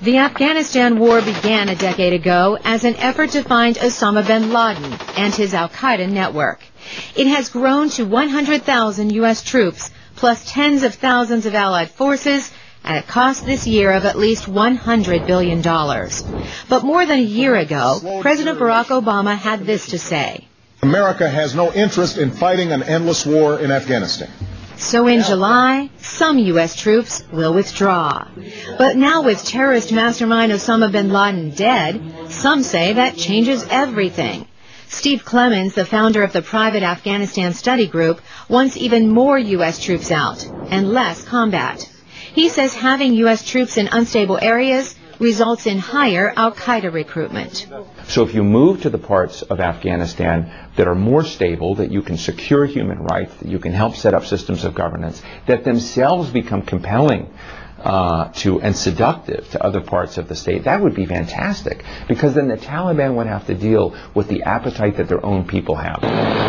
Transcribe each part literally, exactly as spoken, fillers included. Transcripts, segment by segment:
The Afghanistan war began a decade ago as an effort to find Osama bin Laden and his al-Qaeda network. It has grown to one hundred thousand U S troops, plus tens of thousands of allied forces, at a cost this year of at least one hundred billion dollars. But more than a year ago, President Barack Obama had this to say. America has no interest in fighting an endless war in Afghanistan. So in July, some U S troops will withdraw. But now with terrorist mastermind Osama bin Laden dead, some say that changes everything. Steve Clemons, the founder of the private Afghanistan study group, wants even more U S troops out and less combat. He says having U S troops in unstable areas results in higher al-Qaeda recruitment. So if you move to the parts of Afghanistan that are more stable, that you can secure human rights, that you can help set up systems of governance, that themselves become compelling uh, to and seductive to other parts of the state, that would be fantastic, because then the Taliban would have to deal with the appetite that their own people have.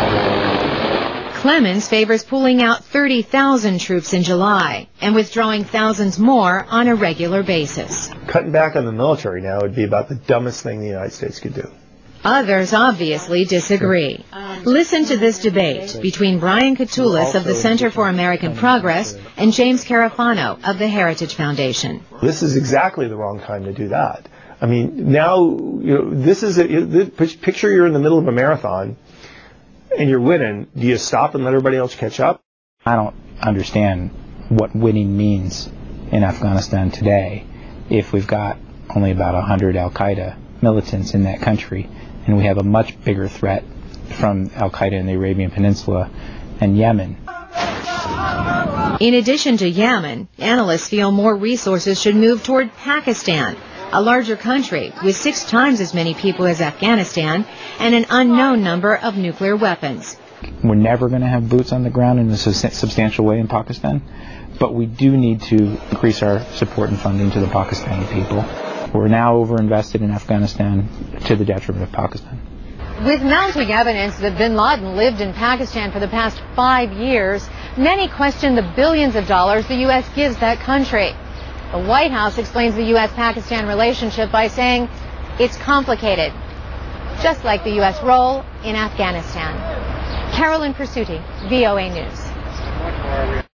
Clemons favors pulling out thirty thousand troops in July and withdrawing thousands more on a regular basis. Cutting back on the military now would be about the dumbest thing the United States could do. Others obviously disagree. Listen to this debate between Brian Katulis of the Center for American Progress and James Carafano of the Heritage Foundation. This is exactly the wrong time to do that. I mean, now, you know, this is a, this, picture you're in the middle of a marathon and you're winning. Do you stop and let everybody else catch up? I don't understand what winning means in Afghanistan today if we've got only about one hundred al-Qaeda militants in that country, and we have a much bigger threat from al-Qaeda in the Arabian Peninsula and Yemen. In addition to Yemen, analysts feel more resources should move toward Pakistan, a larger country with six times as many people as Afghanistan and an unknown number of nuclear weapons. We're never going to have boots on the ground in a substantial way in Pakistan, but we do need to increase our support and funding to the Pakistani people. We're now overinvested in Afghanistan to the detriment of Pakistan. With mounting evidence that bin Laden lived in Pakistan for the past five years, many question the billions of dollars the U S gives that country. The White House explains the U S-Pakistan relationship by saying it's complicated, just like the U S role in Afghanistan. Carolyn Persutti, V O A News.